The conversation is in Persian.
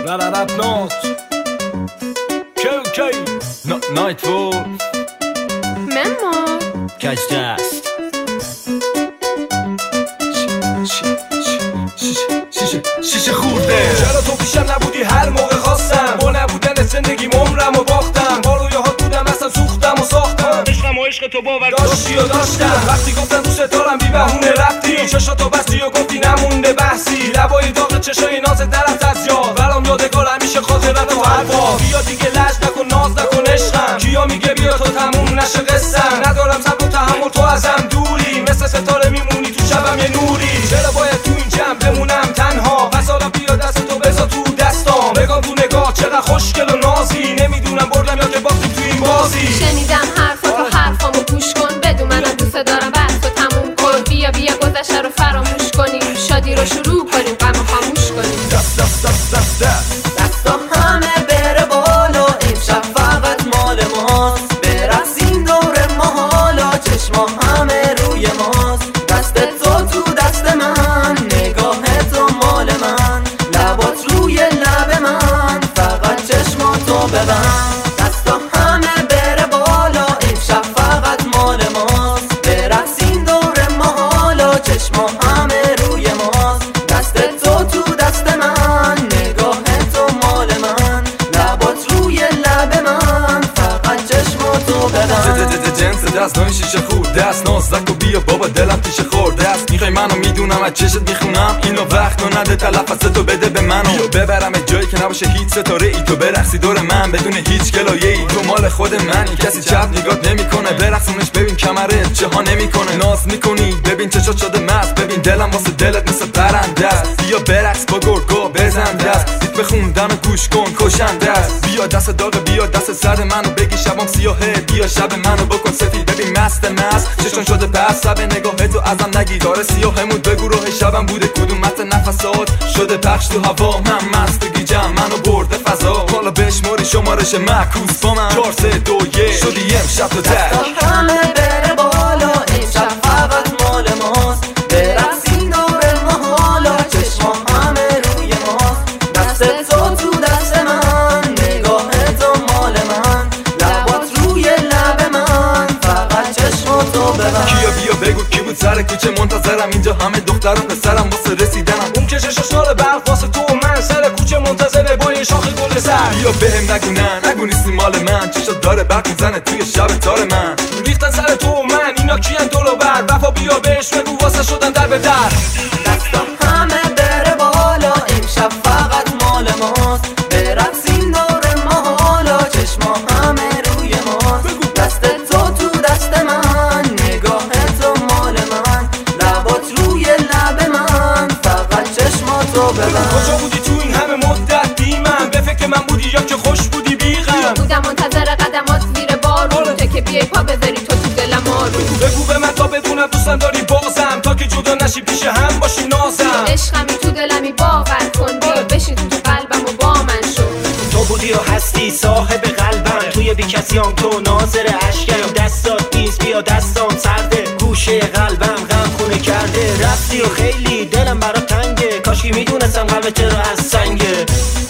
Rap not KK Night Wolf Memor Catch dust شیشه خورده چرا تو پیشم نبودی هر موقع خواستم با نبودن زندگی عمرم و باختم با رویاهات بودم اصلا سوختم و ساختم عشقم و عشق تو باور داشتی و داشتم وقتی گفتم دوست دارم بی بهونه رفتی چشاتو بستی و گفتی نمونده بحثی لبای داغ چشای نازت درفت از یاد برام یادگار همیشه خاطرت و حرفا بیا دیگه لج نکن ناز نکن عشقم کیا میگه بیا تو تموم نشه قصم ندارم صبر و تحمل تو ازم دوری مثل ستاره میمونی تو شبم یه نوری چرا باید تو این جمع بمونم تنها پس حالا بیا دست تو بذار تو دستام نگاه تو نگاه چقدر خوشگل و نازی نمیدونم بردم یا که باختیم تو این بازی شنیدم حرفامو گوش کن بدون منم دوست دارم بس تو تموم کن بیا گذشته رو فراموش کنیم شادی رو شروع کنیم غمو خاموش کنیم دست دست دست دست دست دستا همه بره بالا امشب فقط مال ماست برقصیم دور ما حالا چشما همه روی ماست دست تو دست من نگاه تو مال من لبات روی لب من فقط چشما تو ببند دستا همه بره بالا امشب فقط مال ماست برقصیم دور ما حالا چشما همه روی ماست دست تو دست من نگاه تو مال من لبات روی لب من فقط چشما تو ببند جنس دست نوی شیشه خورد دست نازک و بیا بابا دلم پیش خورده است میخوای منو میدونم از چشت میخونم اینو وقت رو نده تلفظ تو بده به منو ببرم جایی که نباشه هیچ ستاره ای تو برقصی دور من بدون هیچ گلایه ای تو مال خود منی کسی چپ نگات نمیکنه برقصونش ببین کمرت چه ها نمیکنه ناز میکنی ببین چشات شده مست ببین دلم واسه دلت مثل پرنده است بیا برقص با گرگا بزن دست ریتم خوندن و گوش کن کشنده است بیا دست داغ بیا دست سرد منو بگی شبم سیاهه بیا شب منو بکن سفید ببین مست چشون شده پس سب نگاه تو ازم نگی داره سیاهمود بگو روح شبم بوده کدوم متن نفسات شده پخش تو هوا من مست گیجم منو برده فضا حالا بشماری شمارش معکوس با من 4 3 2 1 شدی امشب تو تک همه بره بالا امشب فقط مال ماست برقصیم دور ما حالا چشما همه روی ماست دست تو دست من نگاه تو مال من لبات روی لب من فقط چشما تو ببند کیا بیا بگو کی بود سر کوچه منتظرم اینجا همه دختر و پسرم واسه رسیدنم اون که ششاشنال برق واسه تو و من سر کوچه منتظره با یه شاخ گل سر بیا بهم نگو نیستی مال من چشات داره برق میزنه توی شب تار من ریختن سر تو و من اینا کیان دور و بر وفا بیا بهش بگو واسه شدن در به در دستا همه بره بالا امشب فقط مال ماست برقصیم دور ما حالا چشما همه روی ماست دست تو دست من نگاه تو مال من لبات روی لب من فقط چشما تو ببند کجا بودی تو این همه مدت بی من به فکر من بودی یا که خوش بودی بیغم بودم منتظر قدمات زیر بارون تو که بیای پا بذاری تو دلم آروم بگو به من تا بدونم دوستم داری بازم تا که جدا نشی پیش هم باشی نازم عشقمی تو دلمی باور کن بیا بشین تو قلبم و با من شو تو بودی و هستی صاحب قلبم توی بی کسیام تو ناظر عشقم دستات نیست بیا دستام سرده گوشه قلبم غم خونه کرده رفتی و خیلی دلم برات تنگه کاشکی میدونستم قلبت چرا از سنگه